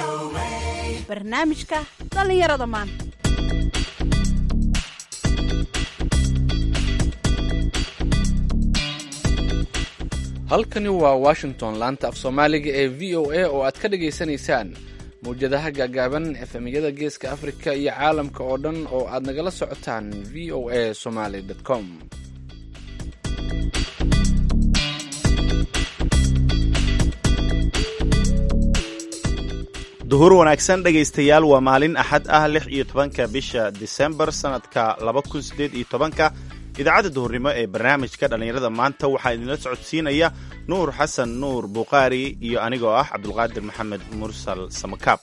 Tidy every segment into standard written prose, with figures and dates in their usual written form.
barnaamijka dhallinyarada maanta. halkani waa washington, laanta af soomaaliga ee v o a oo aad ka dhagaysanaysaan mawjadaha gaagaaban efemyada geeska afrika iyo caalamka oo dhan oo aad nagala socotaan v o a somaly com. duhur wanaagsan dhegaystayaal, waa maalin axad ah 16 bisha disembar sanadka 2018. idaacadda duhurnimo ee barnaamijka dhallinyarada maanta waxaa idinla socodsiinaya nuur xasan nuur buuqaari iyo anigoo ah cabdulqaadir maxamed mursal samakaab.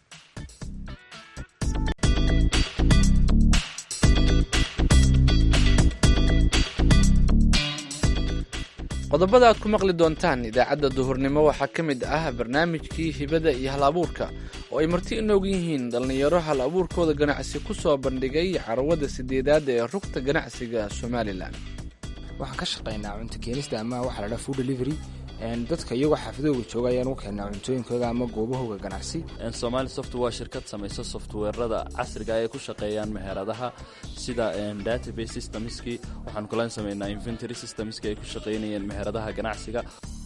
qodobada aad ku maqli doontaan idaacadda duhurnimo waxaa ka mid ah barnaamijkii hibada iyo hal abuurka oo ay marti inoogu yihiin dhallinyaro hal abuurkooda ganacsi ku soo bandhigay carwada 8aad ee rugta ganacsiga somalilan. waxaan ka shaqaynaa cunto keenista ama waxa la dhaha food delivery. dadka iyagoo xaafadooga jooga ayaan u keenaa cuntooyinkooda ama goobahooga ganacsi. Somali Software waa shirkad samaysa softwareada casriga ay ku shaqeeyaan meheradaha sida database systemski. waxaan kula sameynaa inventory systemski ay ku shaqeynayaan meheradaha ganacsiga.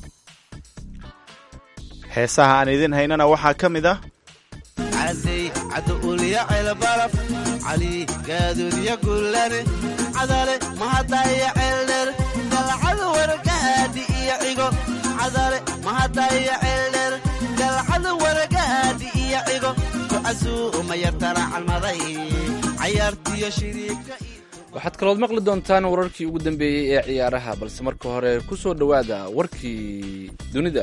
heesaha aan idin haynana waxaa ka mid ah عزي عدو أولياء البرف علي قادر يقول لنا عذالي ما هدايا علر قال عذو ورقادي يعيقو عذالي ما هدايا علر قال عذو ورقادي يعيقو كعسو ما يرترع المضي عيارتي يا شريك. waxaad kalood maqli doontaan wararkii ugu dambeeyey ee ciyaaraha, balse marka hore ku soo dhowaada warkii dunida.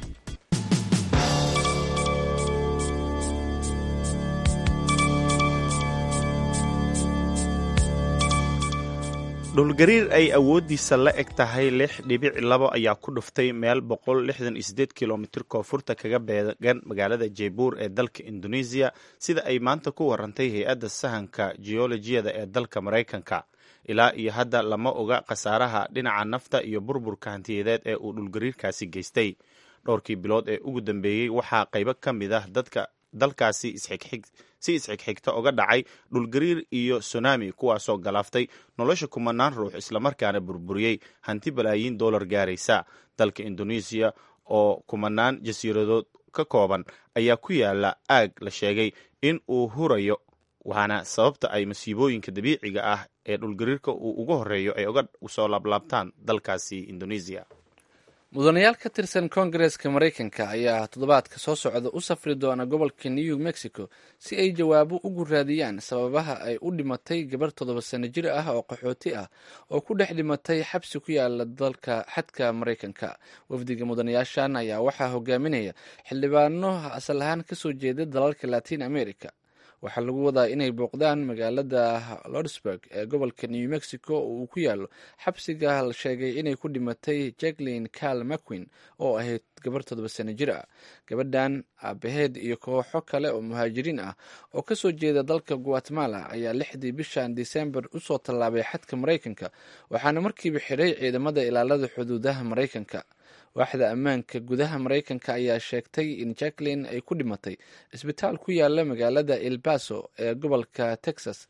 dhulgariir ay awooddiisa la eg tahay 6.2 ayaa ku dhuftay meel 168 kilomitir koonfurta kaga beegan magaalada jaybuur ee dalka indoneesiya, sida ay maanta ku warantay hay-adda sahanka geolojiyada ee dalka maraykanka. ilaa iyo hadda lama oga khasaaraha dhinaca nafta iyo burburka hantiyadeed ee uu dhulgariirkaasi geystay. dhowrkii bilood ee ugu dambeeyey waxaa qaybo ka mid ah dalkaasi si isxigxigta uga dhacay dhulgariir iyo tsunami, kuwaasoo galaaftay nolosha kumanaan ruux islamarkaana burburiyey hanti balaayiin dollar gaaraysa. dalka indoneesiya oo kumanaan jasiiradood ka kooban ayaa ku yaala aag la sheegay in uu hurayo, waxaana sababta ay masiibooyinka dabiiciga ah ee dhulgariirka uu ugu horeeyo ay uga soo laablaabtaan dalkaasi indoneesiya. mudanayaal ka tirsan koongareeska maraykanka ayaa toddobaadka soo socda u safri doona gobolka new mexico si ay jawaabo ugu raadiyaan sababaha ay u dhimatay gabar 7 sano jir ah oo qaxooti ah oo ku dhex dhimatay xabsi ku yaala dalka xadka maraykanka. wafdiga mudanayaashan ayaa waxaa hogaaminaya xildhibaano asal ahaan kasoo jeeda dalalka latin america. waxaa lagu wadaa inay booqdaan magaalada lordsburg ee gobolka new mexico oo uu ku yaalo xabsiga la sheegay inay ku dhimatay jacqueline carl mcqueen oo ahayd gabar 7 sano jir ah. gabadhan aabaheed iyo kooxo kale oo muhaajiriin ah oo kasoo jeeda dalka guatemala ayaa 6dii bishan disembar usoo tallaabay xadka maraykanka, waxaana markiiba xidhay ciidamada ilaalada xuduudaha maraykanka. waaxda ammaanka gudaha maraykanka ayaa sheegtay in jacqueline ay ku dhimatay isbitaal ku yaala magaalada el baso ee gobolka texas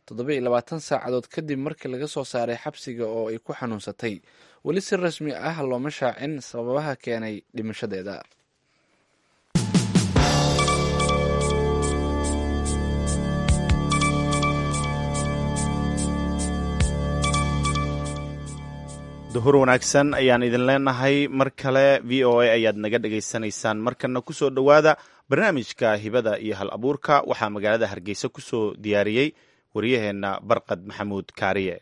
27 saacadood kadib markii laga soo saaray xabsiga oo ay ku xanuunsatay. weli si rasmi ah looma shaacin sababaha keenay dhimashadeeda. duhur wanaagsan ayaan idin leenahay mar kale. v o a ayaad naga dhegaysanaysaan. markana ku soo dhowaada barnaamijka hibada iyo hal abuurka. waxaa magaalada hargeysa ku soo diyaariyey wariyaheenna barqad maxamuud kaariye.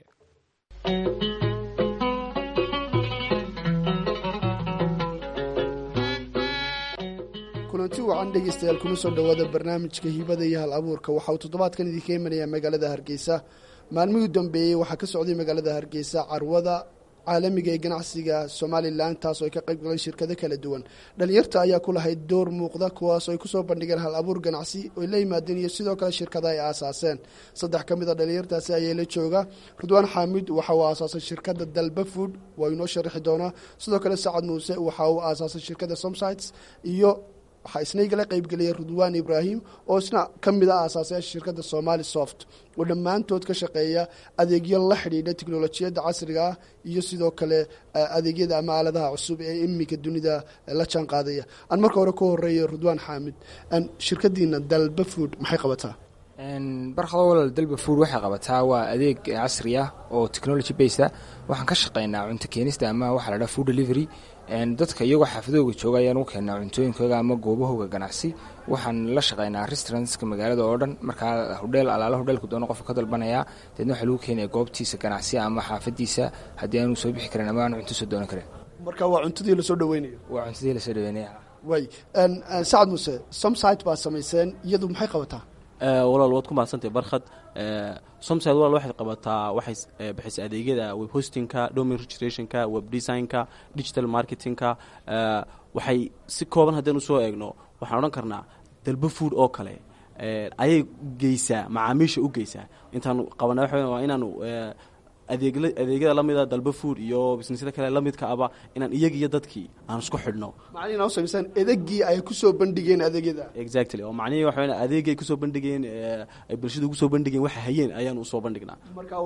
kulanti wacan dhegeystayaal kuna soo dhowaada barnaamijka hibada iyo hal abuurka. waxa uu toddobaadkan idinka imanayaa magaalada hargeysa. maalmihii dambeeyey waxaa ka socday magaalada hargeysa carwada caalamiga ee ganacsiga somalilan, taasoo ay ka qayb galeen shirkado kala duwan. dhalinyarta ayaa ku lahayd door muuqda, kuwaasoo ay kusoo bandhigeen hal abuur ganacsi oy la yimaadeen iyo sidoo kale shirkada ay aasaaseen. 3 ka mid a dhalinyartaasi ayaa la jooga. ridwaan xaamid waxa uu aasaasay shirkada dalba food, waa inoo sharaxi doonaa. sidoo kale sacad muuse waxa uu aasaasay shirkada somsites iyo waxaa isna igala qaybgeliyay Ridwaan Ibrahim oo isna ka mid ah aasaasayaasha shirkadda Somali Soft oo dhammaantood ka shaqeeya adeegyo la xidhiidha tiknoolajiyadda casriga ah iyo sidoo kale adeegyada ama aaladaha cusub ee imika dunida la jaan qaadaya aan marka hore ku horeeyo Ridwaan Xaamid shirkadiina Dalba Food maxay qabataa barkado walaal Dalba Food waxay qabataa waa adeeg casri ah oo technology based ah waxaan ka shaqeynaa cunto keenista ama waxa la dhahaa food delivery dadka iyagoo xaafadooga jooga ayaan u keenaa cuntooyinkooda ama goobahooga ganacsi waxaan la shaqeynaa restaurantska magaalada oo dhan markaa hodheelku doono qofka ka dalbanaya deedna waxaa lagu keenaya goobtiisa ganacsi ama xaafadiisa haddii aanu soo bixi karin ama aanu cunto soo doonan karin marka waa cuntadii lasoo dhaweynayo way Sacad Muuse Somsite baa samayseen iyadu maxay qabataa walaal waad ku mahadsantahay barkhad Somsite walaal waxay qabataa waxay bixisay adeegyada web hostingka domain registrationka web designka digital marketingka waxay si kooban haddaan usoo eegno waxaan odhan karnaa Dalba Food oo kale ayay geysaa macaamiisha u geysaa intaan qabana waa inaanu adeegyada lamida Dalba Food iyo businessyada kale lamidka aba inaan iyaga iyo dadkii aan isku xidhno macnaheedu waa samaysan adeegii ay ku soo bandhigeen adeegyada exactly oo macnaheedu waxa weeyaan adeegay ku soo bandhigeen ay bulshada ugu soo bandhigeen waxa hayeen ayaan u soo bandhignaa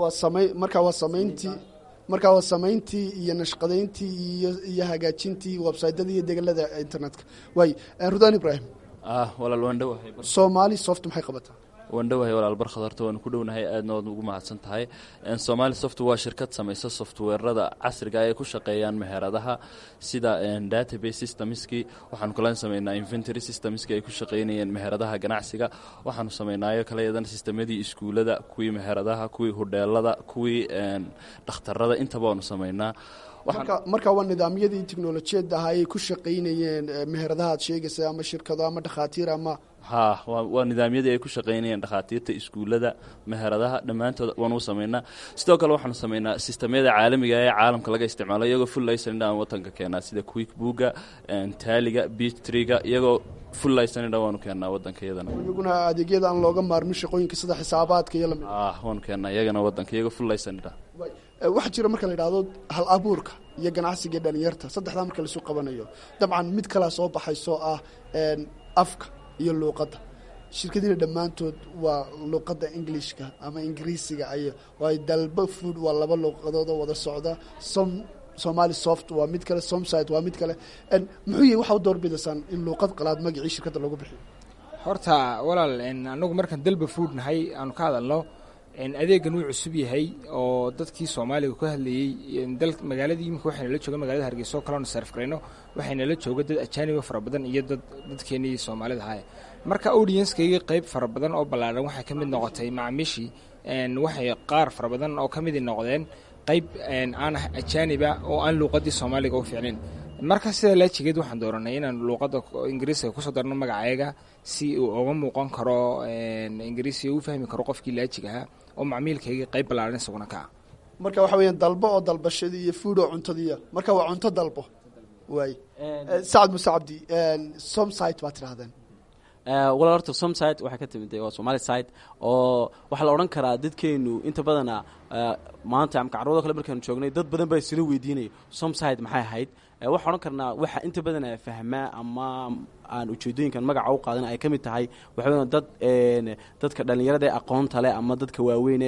marka waa samayntii iyo nashqadeyntii iyo hagaajintii website-yada iyo degalada internetka way Ridwaan Ibrahim walaal waan dhawahay Somali Soft maxay qabataa waan dhawahay walaal barkhad horta waan ku dhownahay aadna waad ugu mahadsan tahay Somali Soft waa shirkad samaysa software-rada casriga ay ku shaqeeyaan meheradaha sida database systemski waxaan kula sameynaa inventory systemski ay ku shaqeynayeen meheradaha ganacsiga waxaan sameynaayo kala yadan sisteemadii iskuulada kuwii meheradaha kuwii hodheelada kuwii dhakhtarada inta baan sameynaa marka waa nidaamyadii tiknoolajiyadda ay ku shaqeynayeen meheradaha aad sheegaysa ama shirkado ama dhakhaatiir ama waa nidaamyadii ay ku shaqeynayeen dhakhaatiirta iskuulada meheradaha dhammaantood waan u sameynaa sidoo kale waxaan sameynaa sistemyada caalamiga ee caalamka laga isticmaalo iyagoo full license aan wadanka keenaa sida QuickBooka Taliga Beachtree-ga iyagoo full license waanu keenaa wadanka iyadana iyaguna adeegyada aan looga maarmin shaqooyinka sida xisaabaadka iyo lamid waan keenaa iyagana wadanka iyagoo full license waxa jira marka la yiraahdo hal abuurka iyo ganacsiga dhalinyarta saddexda marka la soo qabanayo dabcan mid kala soo baxayso ah afka iyo luqadda shirkadina dhammaantood waa luqadda Englishka ama Ingiriisiga ay Dalba Food waa laba luqadood oo wada socda Somali Soft waa mid kale Somsite waa mid kale muxuu yahay waxa doorbidaysan in luqad qalaad magacii shirkadda lagu bixiyo horta walaal anagu markaan Dalba Food nahay aan ka hadalno adeegan uu cusub yahay oo dadkii Soomaaliga ku hadlayay magaaladii imika waxayna la jooga magaalada Hargeysa oo kala sarf gareyno waxayna la jooga dad ajaanib fara badan iyo dadkeenii Soomaalida ahaa marka audience-kayga qayb fara badan oo ballaaran waxa ka mid noqotay macaamiishii waxay qaar fara badan oo ka mid noqdeen qayb aan ajaaniba oo aan luqadii Soomaaliga u fiicnayn marka sida la jigeed waxaan dooranay inaan luqadda Ingiriisiga ku soo darno magacayga si uu uga muuqan karo Ingiriisiga uu fahmi karo qofkii la jigaha oo macmiilkayga qayb ballaaran isaguna ka marka waxa weeyaan dalbo oo dalbashadii iyo food oo cuntadii marka waa cunto dalbo way Sacad Muuse Cabdi Somsite baa tirahdeen walaal horta Somsite waxa ka timid waa Somali site oo waxa la oran karaa dadkeenu inta badana maanta am carwada kale markaan joognay dad badan baa isla weydiinay Somsite maxay ahayd waxa oran karnaa waxa inta badan fahmaa ama aan ujeedooyinkan magaca u qaadan ay kamid tahay waxa dadka dhalinyarada ee aqoonta leh ama dadka waaweyn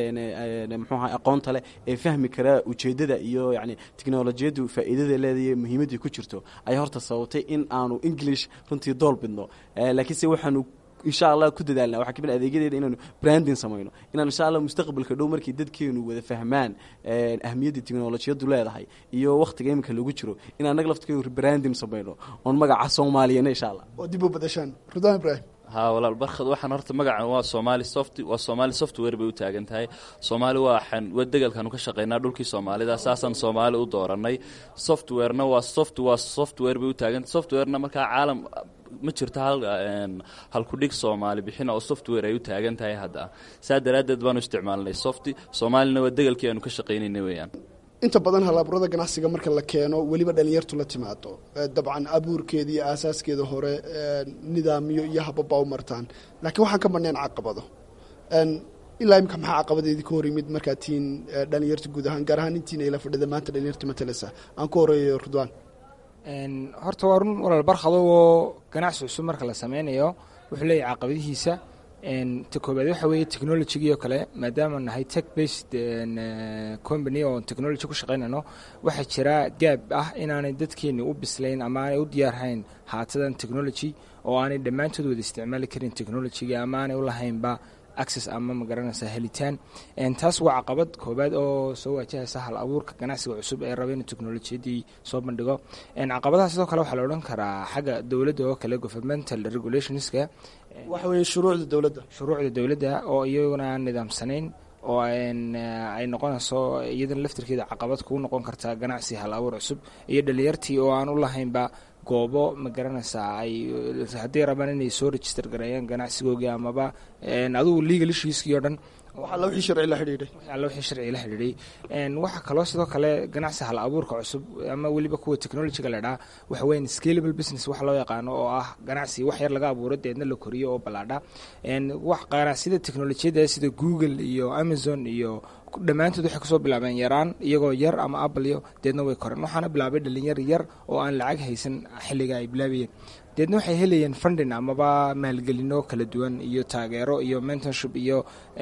ee muxuu ahaa aqoonta leh ee fahmi kara ujeedada iyo yani tiknoolajiyadu faa'iidada leedahay muhiimadii ku jirto ay horta sababtay in aanu English runtii doolbidno laakiin se waxaanu insha Allah ku dadaalna waxa kamid adeegyadeeda inaanu branding sameeyno inaan insha Allah mustaqbalka dhow markii dadkeenu wada fahmaan ahmiyada tiknoolajiyadu leedahay iyo waqtiga imika lagu jiro in anaga lafteedu branding sameeyno oo magaca Soomaaliyeed insha Allah oo dib u badashaan Ridwaan Ibrahim walaal barkhad waxaan horta magaca waa Somali Soft waa Somali Software bay u taagan tahay Soomaali waxaan wadagalkan ka shaqeynaa dhulkii Soomaalida asaasan Soomaali u dooranay software-na waa software bay u taagan software-na marka caalam ma jirto hal ku dhig Soomaali bixina oo software ay u taagan tahay hadda saadaradeed baan u isticmaalnay Soomaalina wadagalkii aanu ka shaqeynay weeyaan inta badan halaburada ganacsiga marka la keeno waliba dhalinyartu la timaado dabcan abuurkeedii iyo asaaskeeda hore nidaamyo iyo hababa u martaan laakiin waxaan ka baneen caqabado ilaa imka maxaa caqabadeedii ka hor yimid markaa tiin dhalinyarta guud ahaan gaar ahaan intiina ila fadhida maanta dhalinyarta matalasa aan ku horeeyo Ridwaan horta waa run walaal barkhado oo ganacsi cusub marka la sameynayo wuxuu leeyahay caqabadihiisa. ta koobaad waxa weeye technology-gii oo kale maadaama nahay tech based company oo technology ku shaqaynayno waxaa jira gaab ah inaanay dadkeeni u bislayn ama aanay u diyaarhayn haatadan technology oo aanay dhammaantood wada isticmaali karin technology-ga ama aanay u lahaynba access ama magaranaysa helitaan. taas waa caqabad koobaad oo soo wajahaysa hal abuurka ganacsiga cusub ee raba inuu teknolojiyadii soo bandhigo. caqabadaha sidoo kale waxaa la odhan karaa xagga dowladda oo kale governmental regulationska waxa weeye shuruucda dowladda oo iyaguna aan nidaamsanayn oo ay noqonayso iyadana laftirkeeda caqabad kugu noqon kartaa ganacsi hal abuur cusub iyo dhalinyartii oo aan u lahaynba goobo ma garanaysaa ay haddii rabaan inay soo register gareeyaan ganacsigoogii amaba adugu legal issueskii oo dhan waxaa wixii sharci la xidhiidhay. waxaa kaloo sidoo kale ganacsi hal abuurka cusub ama weliba kuwa technologyga la dhaa waxa weyan scalable business wax loo yaqaano oo ah ganacsi wax yar laga abuuro deedna la koriyo oo ballaadha. wax ganacsida teknolojiyada sida Google iyo Amazon iyo dhammaantood waxay kusoo bilaabeen yaraan iyagoo yar ama Apple iyo deedna way koreen. waxaana bilaabay dhalinyar yar oo aan lacag haysan xilliga ay bilaabayeen deedna waxay helayeen funding amaba maalgelino kala duwan iyo taageero iyo mentorship iyo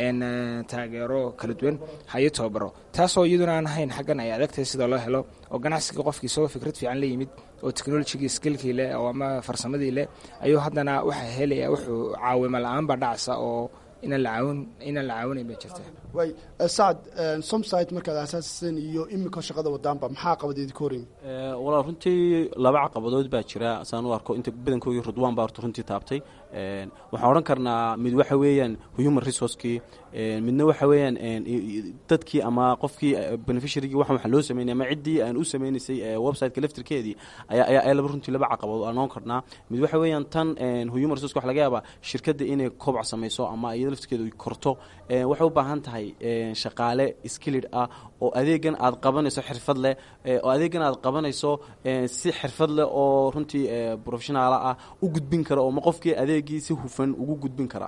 taageero kala duwan hayo tababaro taasoo iyaduna aan ahayn xaggan ay adagtahay sida loo helo oo ganacsiga qofkii soo fikrad fiican la yimid oo technology skillkii leh oo ama farsamadii leh ayuu haddana waxa helaya wuxuu caawimo la-aan baa dhacsa oo inaan la caawinayn baa jirta. way Saad somsite markaad aasaasan iyo imika shaqada wadaanba maxaa caqabadeed ka horeeyay? walaal runtii laba caqabadood baa jira saan u arko inta badankoodii Ridwaan baa runtii taabtay. waxaan oran karnaa mid waxa weeyaan human resource-kii midna waxa weeyaan dadkii ama qofkii beneficiary-gii waxa loo sameeyay ama ciddii aan u sameynaysay website-ka laftirkeedii ayaa laba runtii laba caqabadood aan oran karnaa. mid waxa weeyaan tan human resource wax laga yaabaa shirkadda inay koboc samayso ama iyada laftirkeedu ay korto waxay u baahan tahay shaqaale skilled ah oo adeegan aad qabanayso xirfad leh oo adeegan aad qabanayso si xirfad leh oo runtii professional ah u gudbin kara oo ma qofkii adeegii si hufan ugu gudbin kara.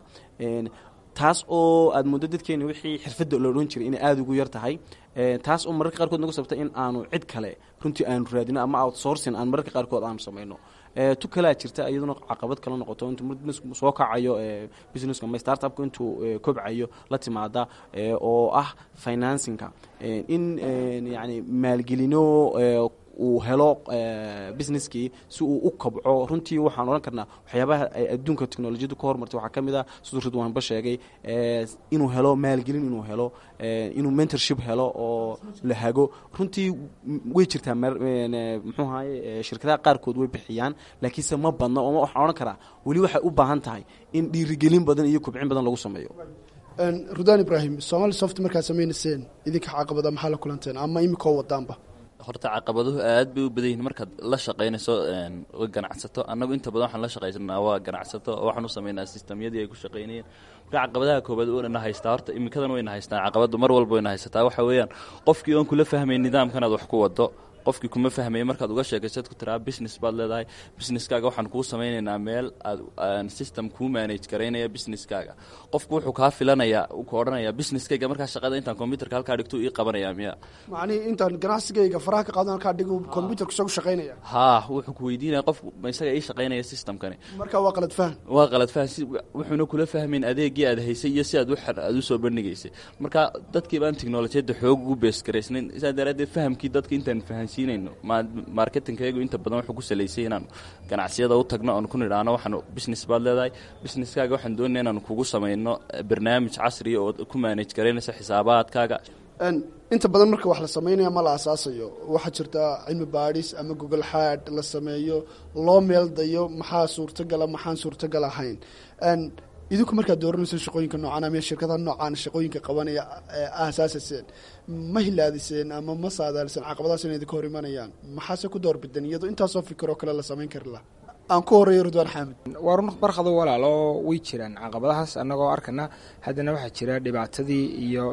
taas oo aad muddo dadkeena wixii xirfadda loo dhan jiray inay aada ugu yar tahay. taas oo mararka qaarkood nagu sabta in aanu cid kale runtii aanu raadino ama outsourcing aan mararka qaarkood aanu samayno. tu kalaa jirta iyaduna caqabad kala noqoto intuu soo kacayo businesska ama startupka intuu kobcayo la timaada oo ah financingka in yani maalgelino uu helo businesskii si uu u kobco. runtii waxaan oran karnaa waxyaabaha ay adduunka teknolojiyadu ka hormartay waxaa ka mid ah siduu Ridwaan ba sheegay inuu helo maalgelin inuu helo inuu mentorship helo oo la hago. runtii way jirtaa muxuu ahaye shirkadaha qaarkood way bixiyaan laakiinse ma badna oo waxaan oran karaa weli waxay u baahan tahay in dhiirigelin badan iyo kobcin badan lagu sameeyo. Rudaan Ibrahim Somali Soft markaa sameynayeen idinka caqabada maxaa la kulanteen ama imikoo wadaanba? horta caqabaduhu aad bay u badan yihiin markaad la shaqaynayso ganacsato. annagu inta badan waxaan la shaqaysanaa waa ganacsato oo waxaan u samaynaa sistamyadii ay ku shaqaynayeen. marka caqabadaha koobaad wayna haystaa horta imikadan wayna haystaa caqabadu mar walba wayna haysataa waxa weeyaan qofkii oon kula fahmayn nidaamkan aad wax ku wado qofkii kuma fahmaya markaad uga sheekaysaad ku tiraa business baad leedahay businesskaaga waxaan kuu samaynaynaa meel aad system kuu manage garaynaya businesskaaga qofku wuxuu kaa filanayaa uu ka odhanayaa businesskayga markaa shaqada intaan computerka halkaa dhigto ii qabanayaa miya macnihii intaan ganacsigayga faraha ka qaadan halkaa dhigu computerka isagu shaqaynaya haa wuxuu ku weydiinaya qofku ma isaga ii shaqaynaya systemkani marka waa qalad faham wuxuuna kula fahmayn adeegii aad haysay iyo si aad u soo bandhigaysay. marka dadkii baan teknolojiyadda xoog ugu beesgaraysnayn sidaa daraaddeed fahamkii dadka intaan fahansiinayno marketingkaygu inta badan wuxuu ku salaysay inaan ganacsiyada u tagno oon ku nidhaano waxaan business baad leedahay businesskaaga waxaan doonaya inaan kugu samayno barnaamij casriya oo ku manage garaynaysa xisaabaadkaaga. inta badan marka wax la sameynaya ma la asaasayo waxaa jirta cilmi baadhis ama gogol xaadh la sameeyo loo meeldayo maxaa suurtagala maxaan suurtagal ahayn. idinku markaad dooranayso shaqooyinka noocaan ama shirkadaha noocaan shaqooyinka qabanaya aasaasaseen ma hilaadiseen ama ma saadaaliseen caqabadaas inay idinka hor imanayaan maxaase ku doorbideen iyadoo intaasoo fikiroo kale la samayn kari laha? aan ku horeeyo Ridwaan Xaamid. waa run barkado walaalo way jiraan caqabadahaas annagoo arkana haddana waxaa jira dhibaatadii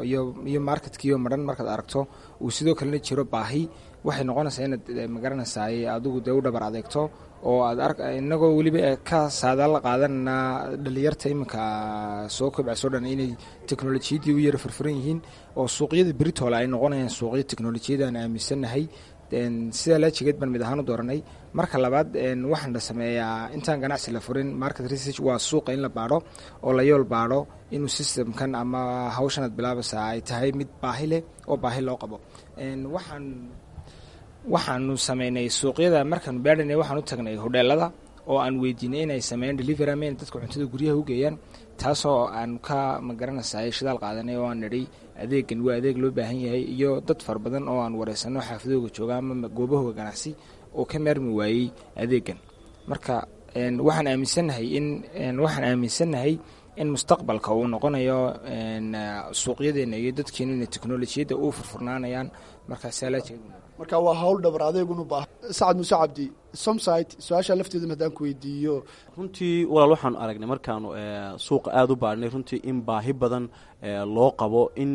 iyo marketkii oo madhan markaad aragto uu sidoo kalena jiro baahi waxay noqonaysaa inaad magaranaysaay adigu dee u dhabar adeegto oo aad inagoo weliba ka saadaal qaadanaa dhalinyarta iminka soo kobcayso dhan inay teknolojiyadii u yara furfuran yihiin oo suuqyada Britol ay noqonayaan suuqyo teknolojiyada aan aaminsanahay sidaa laajigeed baan mid ahaan u dooranay. marka labaad waxaan la sameeyaa intaan ganacsi la furin market research, waa suuqa in la baadho oo la yool baadho inuu systemkan ama hawshanaad bilaabaysa ay tahay mid baahi leh oo baahi loo qabo. waxaanu sameynay suuqyada markaanu baadhanay, waxaan u tagnay hodheelada oo aan weydiinay inay sameeyaan delivery ama in dadka cuntada guryaha u geeyaan, taasoo aan ka magaranaysaay shidaal qaadanay oo aan nidhay adeegan waa adeeg loo baahan yahay, iyo dad fara badan oo aan wareysano xaafadooga jooga ama goobahooga ganacsi oo ka maarmi waayey adeegan. marka waxaan aaminsannahay in mustaqbalka uu noqonayo suuqyadeena iyo dadkeenu inay teknolojiyadda u furfurnaanayaan. marka waa hawl dhabar adeegunu baahan. sacad muuse cabdi, somsite, su-aasha lafteeda haddaan ku weydiiyo. runtii walaal waxaanu aragnay markaanu suuqa aada u baadhnay runtii in baahi badan loo qabo in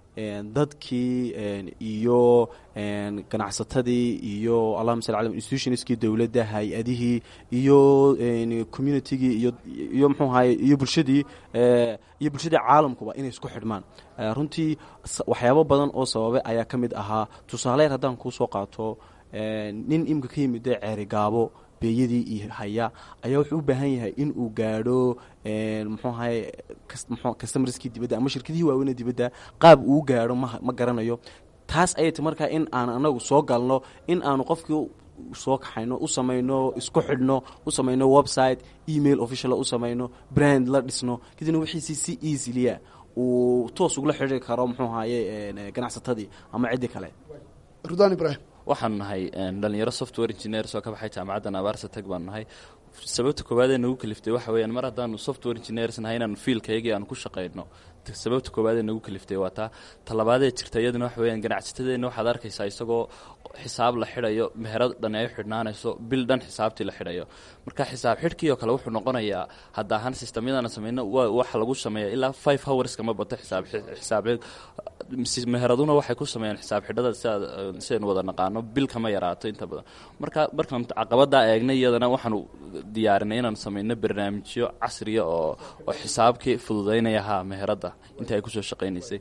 dadkii iyo ganacsatadii iyo allahuma salli ala institutionskii dowladda, hay-adihii iyo communitygii iyo mxuu ahaye iyo bulshadii caalamkuba inay isku xidhmaan. runtii waxyaabo badan oo sababay ayaa ka mid ahaa. tusaaleer haddaan kuu soo qaato, nin imika ka yimid ceerigaabo beeyadii iyo haya ayaa wuxuu u baahan yahay in uu gaadho muxuu ahaye customerskii dibadda ama shirkadihii waaweyne dibadda, qaab uu gaadho ma garanayo. taas ayay ta markaa in aan anagu soo galno, in aanu qofkii soo kaxayno, u samayno isku xidhno, u samayno website, email official u samayno, brand la dhisno, kadibna wixiisi si easiliya uu toos ugula xidhi karo muxuu ahaye ganacsatadii ama ciddii kale. rudaan ibrahim, waxaanu nahay dhalinyaro software engineers oo ka baxay jaamacadda Abaarsa Tag baan nahay. sababta koowaad ee nagu kaliftay waxa weeyaan mar haddaanu software engineers nahay inaan fiilkaygii aan ku shaqayno. sababta koowaad ee nagu kaliftay waa taa. talabaadee jirta iyaduna waxa weeyaan ganacsatadeenna waxaad arkaysaa isagoo xisaab la xidhayo, meherad dhan ay xidhnaanayso, bil dhan xisaabtii la xidhayo. marka xisaab xidhkii oo kale wuxuu noqonayaa hadda ahaan sistamyadana samayno waxa lagu sameeya ilaa 5 hours kama bato xisaab meheraduna waxay ku sameeyaan xisaab xidhada sidaynu wada naqaano bil kama yaraato inta badan. markaan caqabaddaa eegnay iyadana waxaanu diyaarinay inaan samayno barnaamijyo casriya oo xisaabkii fududaynaya meherada inta ay kusoo shaqaynaysay.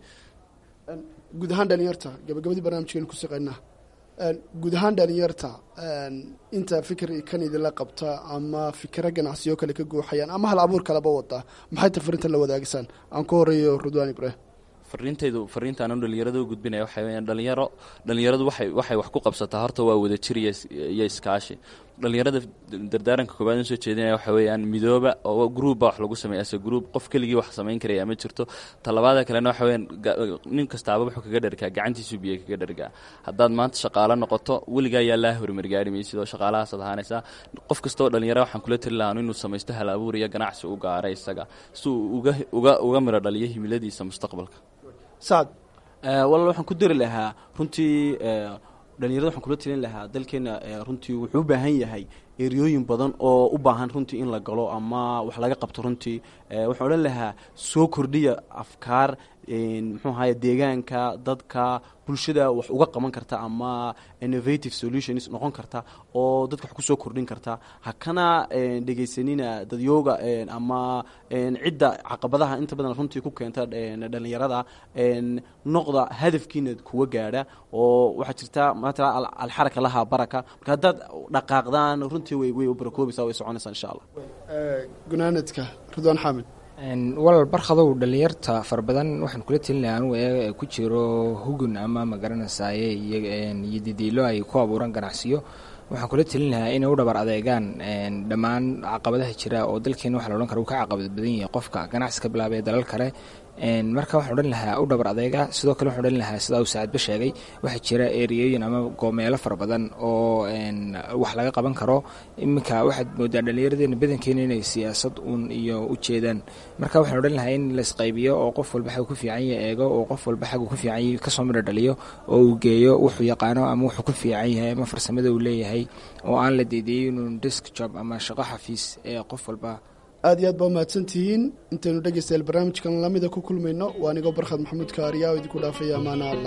guud ahaan dhalinyarta gabagabadii barnaamijkeenu ku shaqeynaa, guud ahaan dhalinyarta inta fikir kan idinla qabta ama fikra ganacsiyo kale ka guuxayaan ama hal abuur kaleba wada, maxay tafarinta la wadaagisaan? aan ku horeeyo rudwaan ibrahim. fariintaan dhalinyarada u gudbinaya waxay weyaan dhalinyaradu waxay wax ku qabsataa horta waa wada jir iyo iskaashi. dhalinyarada dardaaranka koobaad in soo jeedinaya waxa weeyaan midooba oo groupba wax lagu sameeya ase group qof keligii wax samayn karaya ma jirto. talabaada kalena waxa weeyaan nin kastaaba wuxuu kaga dhargaa gacantiisu biyo kaga dhargaa. haddaad maanta shaqaalo noqoto weligaa yaa laa horumar gaari maysid oo shaqaalahaasaad ahaanaysaa. qof kastoo dhalinyara waxaan kula tali lahaa inuu samaysto hal abuur iyo ganacsi u gaara isaga si uu uga miro dhaliyo himiladiisa mustaqbalka. sacad, walaal waxaan ku dari lahaa runtii dhalinyarada waxaan kula talin lahaa dalkeena runtii wuxuu u baahan yahay eryooyin badan oo u baahan runtii in la galo ama wax laga qabto. runtii waxaan odhan lahaa soo kordhiya afkaar muxuu ahaye deegaanka dadka bulshada wax uga qaban karta ama innovative solutions noqon karta oo dadka wax kusoo kordhin karta. hakana dhegaysanina dadyooga ama cidda caqabadaha inta badan runtii ku keenta dhalinyarada. noqda hadafkiina kuwa gaadha oo waxaa jirta maala alxaraka lahaa baraka. marka haddaad dhaqaaqdaan runtii way u barakoobaysaa, way soconaysaa insha allah. gunaanadka rudwaan xaamid. walaal barkadow dhalinyarta fara badan waxaan kula telin lahaa anugu eega ku jiro hugun ama magaranaysaye iyo didiilo ay ku abuuran ganacsiyo. waxaan kula telin lahaa inay u dhabar adeegaan dhammaan caqabadaha jira oo dalkeena waxa la odhan kara uu ka caqabad badan yahay qofka ganacsi ka bilaabay dalal kale. marka waxaan odhan lahaa u dhabar adeega. sidoo kale waxaan odhan lahaa sida uu saacadba sheegay waxaa jira eriyooyin ama goomeelo fara badan oo wax laga qaban karo. iminka waxaad moodaa dhallinyaradeena badankeena inay siyaasad uun iyo u jeedaan. marka waxaan odhan lahaa in laisqaybiyo oo qof walba xagu ku fiican yahay eego oo qof walba xagu ku fiican yahay kasoo midho dhaliyo oo uu geeyo wuxuu yaqaano ama wuxuu ku fiican yahay ama farsamada uu leeyahay oo aan la deedeeyey inuu desk job ama shaqo xafiis ee qof walba. aad iyo aad baa mahadsan tihiin. intaynu dhegaystayaal barnaamijkan lamida ku kulmayno waa anigoo barkhad maxamuud kaariya oo idinku dhaafaya amaana allah.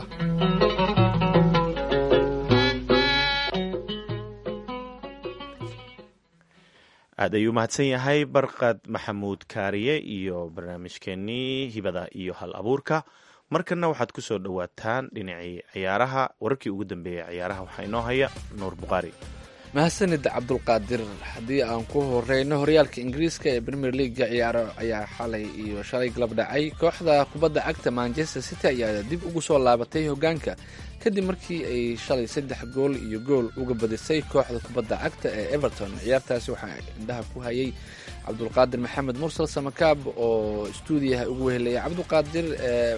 aad ayuu mahadsan yahay barkhad maxamuud kaariye iyo barnaamijkeenii hibada iyo hal abuurka. markana waxaad ku soo dhowaataan dhinacii ciyaaraha. wararkii ugu dambeeyay ciyaaraha waxaa inoo haya nuur bukhaari. mahadsanid cabdulqaadir. haddii aan ku horeyno horyaalka ingiriiska ee premier leaguega ciyaaro ayaa xalay iyo shalay galab dhacay. kooxda kubadda cagta manchester city ayaa dib ugu soo laabatay hogaanka kadib markii ay shalay 3 gool iyo gool uga badisay kooxda kubadda cagta ee everton. ciyaartaasi waxaa indhaha ku hayay cabdulqaadir maxamed mursal samakaab oo stuudiyaha ugu wehelaya. cabdulqaadir,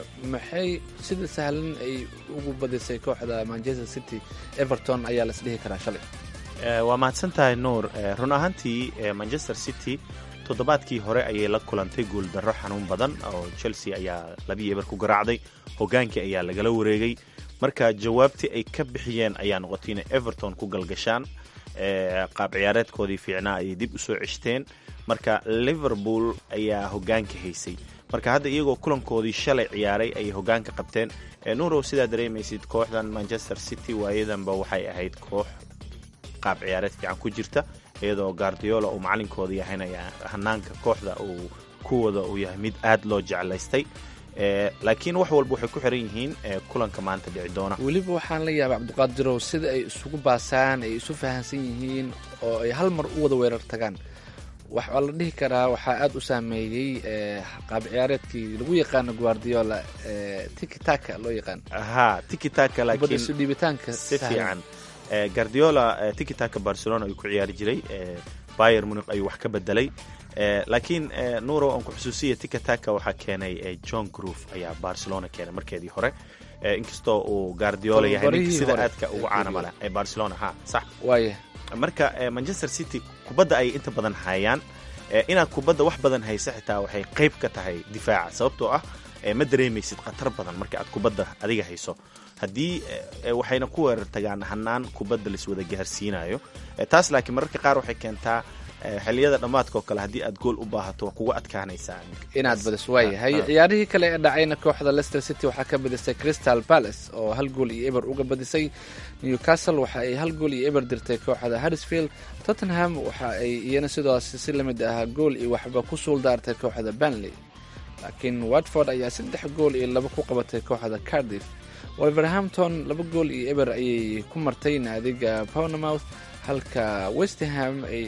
maxay sida sahlan ay ugu badisay kooxda manchester city everton ayaa la isdhihi karaa shalay? waa mahadsan tahay nuur. run ahaantii manchester city toddobaadkii hore ayay la kulantay guuldarro xanuun badan oo chelsea ayaa 2-0 ku garaacday. hogaankii ayaa lagala wareegay. marka jawaabtii ay ka bixiyeen ayaa noqotay inay everton ku galgashaan. qaab ciyaareedkoodii fiicnaa ayay dib u soo ceshteen. marka liverpool ayaa hogaanka haysay. marka hadda iyagoo kulankoodii shalay ciyaaray ayay hogaanka qabteen. nuurow sidaa dareemaysid kooxdan manchester city waayadanba waxay ahayd koox qaab ciyaareed fiican ku jirta, iyadoo guardiola uu macalinkooda yahayna hanaanka kooxda uu kuwada uu yahay mid aad loo jeclaystay. laakiin wax walba waxay ku xiran yihiin kulanka maanta dhici doona. weliba waxaan la yaabay cabdiqaadirow sida ay isugu baasaan, ay isu fahansan yihiin oo ay hal mar u wada weerar tagaan. waxaa la dhihi karaa waxaa aad u saameeyey qaab ciyaareedkii lagu yaqaano guardiola, tiki-taka loo yaqaan. tiki-taka, laakiin isu dhiibitaanka si fiican. guardiola tiki-taka barcelona ayuu ku ciyaari jiray. bayer munich ayuu wax ka bedelay. laakiin nuurow aan ku xusuusiya tiki-taka waxaa keenay john groove ayaa barcelona keenay markeedii hore. inkastoo uu guardiola yahay ninka sida aadka ugu caanamala ee barcelona. sax waaya. marka manchester city kubadda ay inta badan hayaan. inaad kubadda wax badan haysa xitaa waxay qayb ka tahay difaaca, sababtoo ah ma dareemaysid khatar badan marka aad kubadda adiga hayso. haddii waxayna ku weerar tagaan hanaan kubadda laiswada gaarsiinayo. taas laakiin mararka qaar waxay keentaa xilliyada dhammaadka oo kale haddii aad gool u baahato waa kugu adkaanaysaa inaad badiso. waayahay. ciyaarihii kale ee dhacayna kooxda leicester city waxaa ka badisay crystal palace oo 1-0 uga badisay. newcastle waxa ay 1-0 dirtay kooxda huddersfield. tottenham waxa ay iyana sidaas si lamid ah 1-waxba ku suuldaartay kooxda burnley. laakiin watford ayaa 3-2 ku qabatay kooxda cardiff. wolverhampton 2-0 ayay ku martay naadiga bournemouth, halka westham ay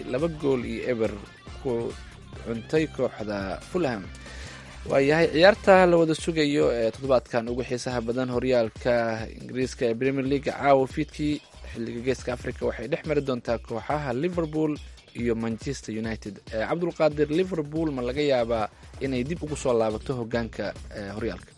2-0 ku cuntay kooxda fulham. waayahay. ciyaarta la wada sugayo ee toddobaadkan ugu xiisaha badan horyaalka ingiriiska ee premier league caawa fiidkii xilliga geeska africa waxay dhex mari doontaa kooxaha liverpool iyo manchester united. cabdulqaadir, liverpool ma laga yaabaa inay dib ugu soo laabato hogaanka horyaalka?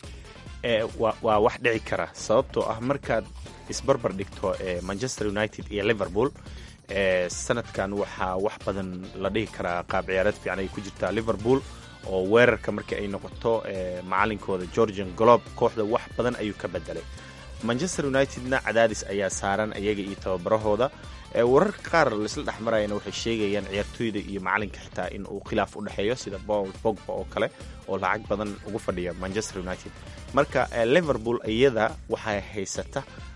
waa wax dhici kara, sababtoo ah markaad isbarbar dhigto manchester united iyo liverpool sanadkan waxaa wax badan la dhihi karaa qaab ciyaareed fiican ay ku jirtaa liverpool, oo weerarka marka ay noqoto macalinkooda georgian glob kooxda wax badan ayuu ka bedelay. manchester unitedna cadaadis ayaa saaran iyaga iyo tababarahooda. wararka qaar laisla dhexmarayana waxay sheegayaan ciyaartooyda iyo macalinka xitaa in uu khilaaf u dhexeeyo sida Paul Pogba oo kale oo lacag badan ugu fadhiya Manchester United. marka Liverpool iyada waxay haysata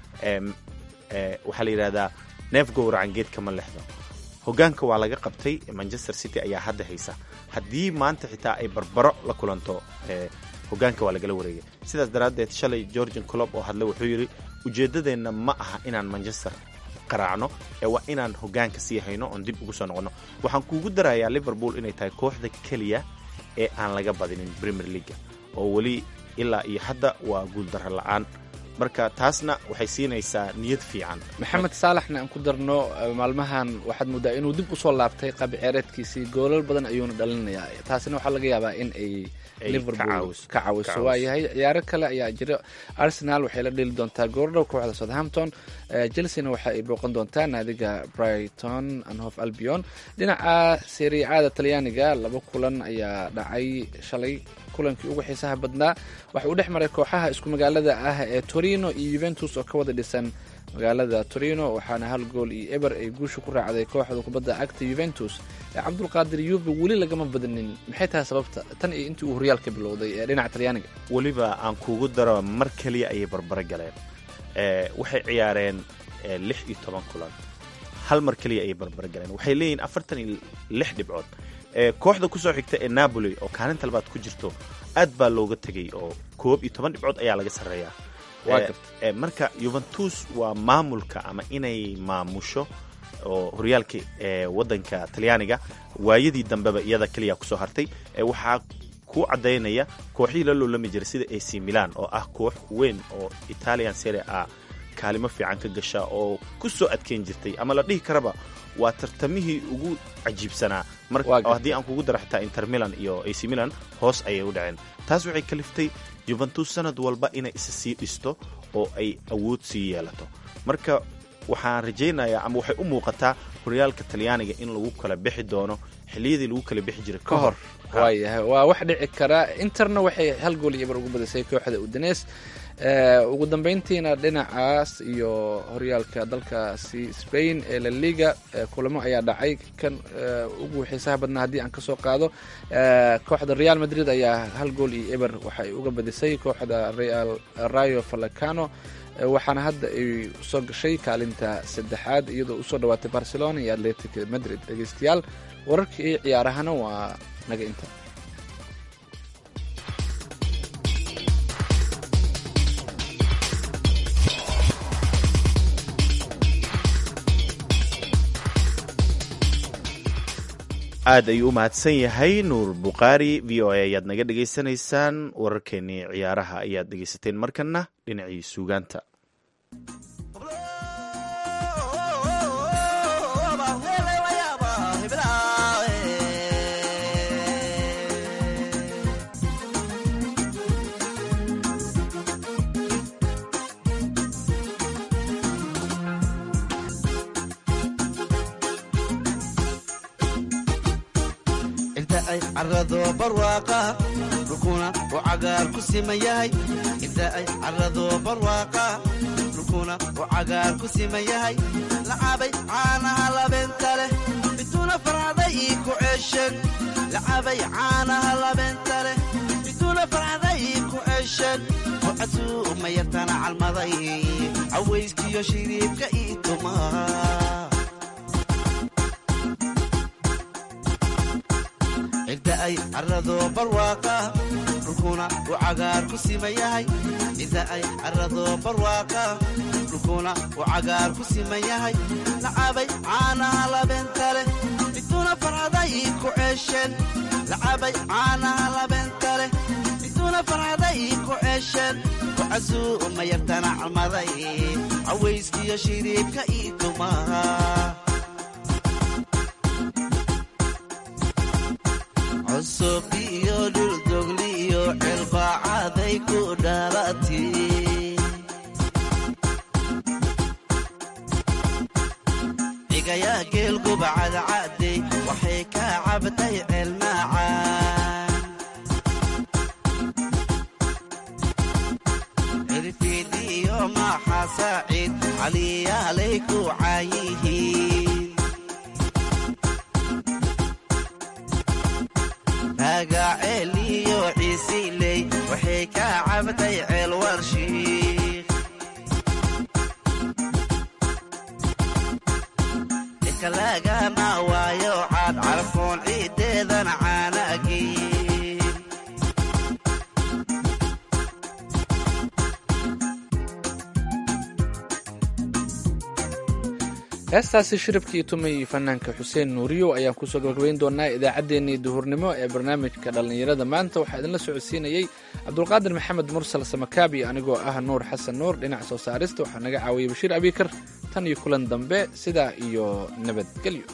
waxaa la yiraahdaa neef gowracan geedka ma lexdo. hogaanka waa laga qabtay. Manchester City ayaa hadda haysa. haddii maanta xitaa ay barbaro la kulanto hogaanka waa lagala wareegay. sidaas daraaddeed shalay Georgian Klopp oo hadlay wuxuu yiri ujeedadeenna ma aha inaan Manchester qaraacno waa inaan hogaanka sii hayno oon dib ugu soo noqono. waxaan kuugu darayaa Liverpool inay tahay kooxda keliya ee aan laga badinin Premier League oo weli ilaa iyo hadda waa guul darro la'aan. marka taasna waxay siinaysaa niyad fiican. maxamed saalaxna aan ku darno maalmahan waxaad moodaa inuu dib u soo laabtay qaab ciyaareedkiisii goolal badan ayuuna dhalinayaa. taasina waxaa laga yaabaa in ay Liverpool ka caawiso. waayahay. ciyaaro kale ayaa jira. Arsenal waxay la dheli doontaa goordhow kooxda Southampton. Chelsea waxa ay booqan doontaa naadiga Brighton and Hove Albion. dhinaca Serie A Talyaaniga 2 kulan ayaa dhacay shalay. kulankii ugu xiisaha badnaa waxa uu dhex maray kooxaha isku magaalada ah ee Torino iyo Juventus oo ka wada dhisan magaalada Torino, waxaana 1-0 ay guusha ku raacday kooxda kubadda cagta Juventus. Cabdulqaadir, Juve weli lagama badanin, maxay tahay sababta tan iyo intii uu horyaalka bilowday ee dhinaca Talyaaniga? weliba aan kuugu daro mar kaliya ayay barbara galeen. waxay ciyaareen 16 kulan, hal mar kaliya ayay barbara galeen. waxay leeyihiin 46 dhibcood. kooxda kusoo xigta ee Napoli oo kaalinta labaad ku jirto aad baa looga tegay oo 11 dhibcood ayaa laga sarreeyaa. Marka Juventus waa maamulka ama inay maamusho oo horyaalka waddanka Talyaaniga waayadii dambeba iyada kaliya kusoo hartay. Waxaa ku cadaynaya kooxihii la loolami jiray sida AC Milan oo ah koox weyn oo Italian Serie A kaalimo fiican ka gasha oo ku soo adkeyn jirtay ama la dhihi karaba waa tartamihii ugu cajiibsanaa. Marka haddii aan kugu daro xitaa Inter Milan iyo AC Milan hoos ayay u dhaceen. taas waxay kaliftay Juventus sanad walba inay isa sii dhisto oo ay awood sii yeelato. Marka waxaan rajaynayaa ama waxay u muuqataa horyaalka Talyaaniga in lagu kala bixi doono xilliyadii lagu kala bixi jiray ka hor. waa wax dhici kara. Interna waxay hal gool iyo bar ugu badisay kooxda Udinese. Ugu dambeyntiina dhinacaas iyo horyaalka dalkaasi Spain ee La Liga kulamo ayaa dhacay. Kan ugu xiisaha badnaa haddii aan kasoo qaado kooxda Real Madrid ayaa hal gool iyo eber waxay uga badisay kooxda Rayo Vallecano, waxaana hadda ay soo gashay kaalinta saddexaad iyadoo usoo dhawaatay Barcelona iyo Atletico Madrid. dhegeystayaal wararka iyo ciyaarahana waa naga inta. aad ayuu u mahadsan yahay Nuur Buqaari. v o a ayaad naga dhegaysanaysaan. wararkeenii ciyaaraha ayaad dhegaysateen. markana dhinacii suugaanta. carrado barwaaqa dhulkuna uu cagaar ku siman yahay. inta ay carrado barwaaqa dhulkuna uu cagaar ku siman yahay. lacabay caanaha labeenta leh bituuna farcaday ii ku ceeshan. lacabay caanaha labeenta leh bituuna farcaday ii ku ceeshan. wacasuu ma yartana calmaday cawayskiyo shiriibka ii tumaa. inta ay carrado barwaaqa dhulkuna uu cagaar ku siman yahay. inta ay carrado barwaaqa dhulkuna uu cagaar ku siman yahay. lacabay caanaha labeenta leh bituuna farcaday ii ku ceeshan. lacabay caanaha labeenta leh bituuna farcaday ii ku ceeshan. wacasuu ma yartana calmaday cawayskiyo shiriibka ii tumaa. cusub iyo dhuldogli iyo cilbaacaday ku dhalati. cigayaa geelguba cadcadey waxay ka cabtay ceelmaacaan. cirfiidi iyo maaxa saaciid caliyaalay ku caayihiin. magaceel iyo ciisiley waxay ka cabtay ceel warshiik. inka lagama waayo caad carfoon ciideedan caanagiin. heestaasi shiribkii tumay fanaanka xuseen nuuriyo ayaan kusoo gabagabayn doonaa idaacaddeenii duhurnimo ee barnaamijka dhallinyarada maanta. waxaa idinla socodsiinayey cabdulqaadir maxamed mursal samakaabi anigoo ah nuur xasan nuur. dhinaca soo saarista waxaa naga caawiyey bashiir abiikar. tan iyo kulan dambe sidaa iyo nabadgelyo.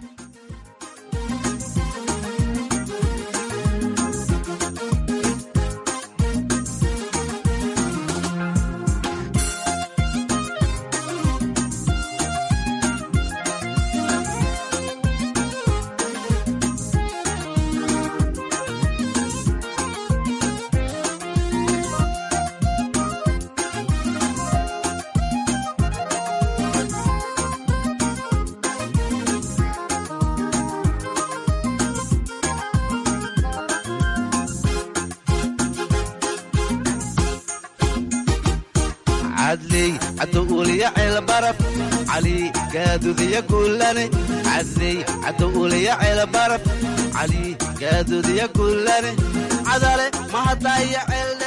عدولي عيل برف علي قادو ذي كلني. عدلي عدولي عيل برف علي قادو ذي كلني. عدلي ما هضيع